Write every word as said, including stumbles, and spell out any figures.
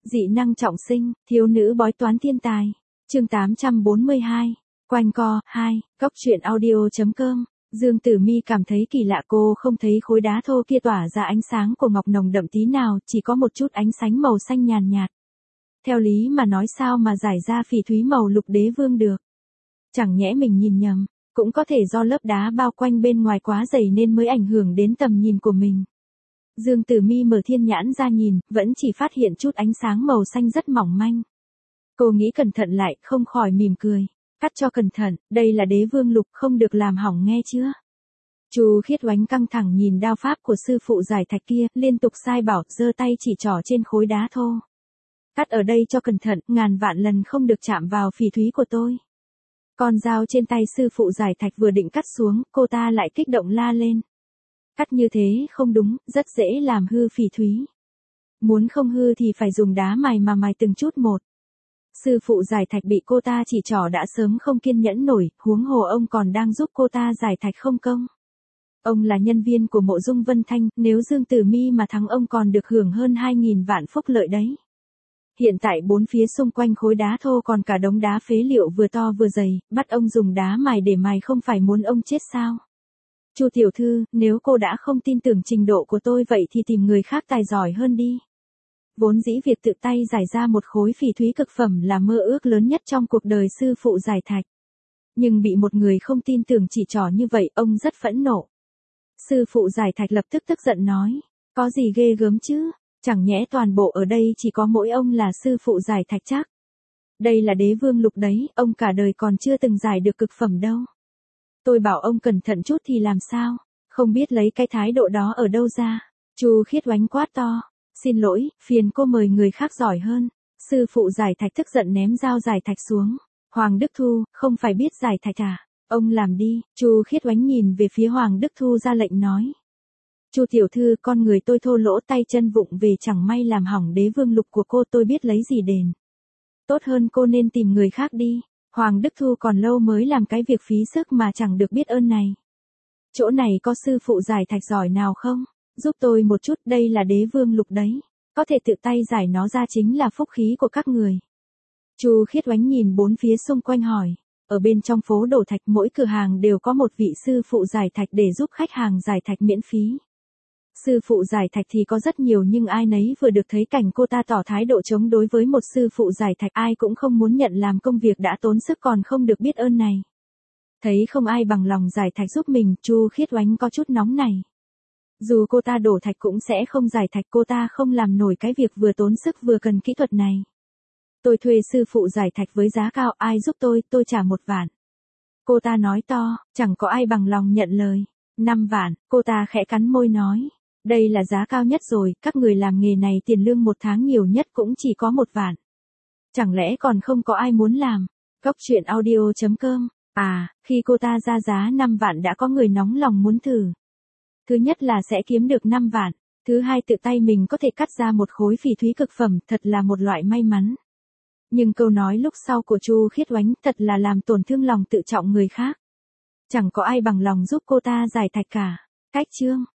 Dị năng trọng sinh, thiếu nữ bói toán thiên tài. Chương tám trăm bốn mươi hai. Quanh co, hai, Cốc truyện audio.com. Dương Tử Mi cảm thấy kỳ lạ, cô không thấy khối đá thô kia tỏa ra ánh sáng của ngọc nồng đậm tí nào, chỉ có một chút ánh sáng màu xanh nhàn nhạt. Theo lý mà nói sao mà giải ra phỉ thúy màu lục đế vương được. Chẳng nhẽ mình nhìn nhầm, cũng có thể do lớp đá bao quanh bên ngoài quá dày nên mới ảnh hưởng đến tầm nhìn của mình. Dương Tử Mi mở thiên nhãn ra nhìn, vẫn chỉ phát hiện chút ánh sáng màu xanh rất mỏng manh. Cô nghĩ cẩn thận lại, không khỏi mỉm cười. Cắt cho cẩn thận, đây là đế vương lục, không được làm hỏng nghe chưa? Chu Khiết Oánh căng thẳng nhìn đao pháp của sư phụ giải thạch kia, liên tục sai bảo, giơ tay chỉ trỏ trên khối đá thô. Cắt ở đây cho cẩn thận, ngàn vạn lần không được chạm vào phỉ thúy của tôi. Con dao trên tay sư phụ giải thạch vừa định cắt xuống, cô ta lại kích động la lên. Cắt như thế không đúng, rất dễ làm hư phỉ thúy. Muốn không hư thì phải dùng đá mài mà mài từng chút một. Sư phụ giải thạch bị cô ta chỉ trỏ đã sớm không kiên nhẫn nổi, huống hồ ông còn đang giúp cô ta giải thạch không công. Ông là nhân viên của Mộ Dung Vân Thanh, nếu Dương Tử Mi mà thắng ông còn được hưởng hơn hai nghìn vạn phúc lợi đấy. Hiện tại bốn phía xung quanh khối đá thô còn cả đống đá phế liệu vừa to vừa dày, bắt ông dùng đá mài để mài không phải muốn ông chết sao? Chu tiểu thư, nếu cô đã không tin tưởng trình độ của tôi vậy thì tìm người khác tài giỏi hơn đi. Vốn dĩ việc tự tay giải ra một khối phỉ thúy cực phẩm là mơ ước lớn nhất trong cuộc đời sư phụ giải thạch. Nhưng bị một người không tin tưởng chỉ trỏ như vậy, ông rất phẫn nộ. Sư phụ giải thạch lập tức tức giận nói, có gì ghê gớm chứ, chẳng nhẽ toàn bộ ở đây chỉ có mỗi ông là sư phụ giải thạch chắc. Đây là đế vương lục đấy, ông cả đời còn chưa từng giải được cực phẩm đâu. Tôi bảo ông cẩn thận chút thì làm sao, không biết lấy cái thái độ đó ở đâu ra. Chu Khiết Oánh quát to. Xin lỗi, phiền cô mời người khác giỏi hơn. Sư phụ giải thạch tức giận ném dao giải thạch xuống. Hoàng Đức Thu, không phải biết giải thạch à? Ông làm đi. Chu Khiết Oánh nhìn về phía Hoàng Đức Thu ra lệnh nói. Chu tiểu thư, con người tôi thô lỗ tay chân vụng về, chẳng may làm hỏng đế vương lục của cô, tôi biết lấy gì đền. Tốt hơn cô nên tìm người khác đi. Hoàng Đức Thu còn lâu mới làm cái việc phí sức mà chẳng được biết ơn này. Chỗ này có sư phụ giải thạch giỏi nào không? Giúp tôi một chút, đây là đế vương lục đấy. Có thể tự tay giải nó ra chính là phúc khí của các người. Chu Khiết Oánh nhìn bốn phía xung quanh hỏi. Ở bên trong phố đổ thạch mỗi cửa hàng đều có một vị sư phụ giải thạch để giúp khách hàng giải thạch miễn phí. Sư phụ giải thạch thì có rất nhiều nhưng ai nấy vừa được thấy cảnh cô ta tỏ thái độ chống đối với một sư phụ giải thạch, ai cũng không muốn nhận làm công việc đã tốn sức còn không được biết ơn này. Thấy không ai bằng lòng giải thạch giúp mình, Chu Khiết Oánh có chút nóng này. Dù cô ta đổ thạch cũng sẽ không giải thạch, cô ta không làm nổi cái việc vừa tốn sức vừa cần kỹ thuật này. Tôi thuê sư phụ giải thạch với giá cao, ai giúp tôi, tôi trả một vạn. Cô ta nói to, chẳng có ai bằng lòng nhận lời. Năm vạn, cô ta khẽ cắn môi nói. Đây là giá cao nhất rồi, các người làm nghề này tiền lương một tháng nhiều nhất cũng chỉ có một vạn. Chẳng lẽ còn không có ai muốn làm? Cốc truyện audio.com. À, khi cô ta ra giá năm vạn đã có người nóng lòng muốn thử. Thứ nhất là sẽ kiếm được năm vạn, thứ hai tự tay mình có thể cắt ra một khối phỉ thúy cực phẩm, thật là một loại may mắn. Nhưng câu nói lúc sau của Chu Khiết Oánh thật là làm tổn thương lòng tự trọng người khác. Chẳng có ai bằng lòng giúp cô ta giải thạch cả. Cách chương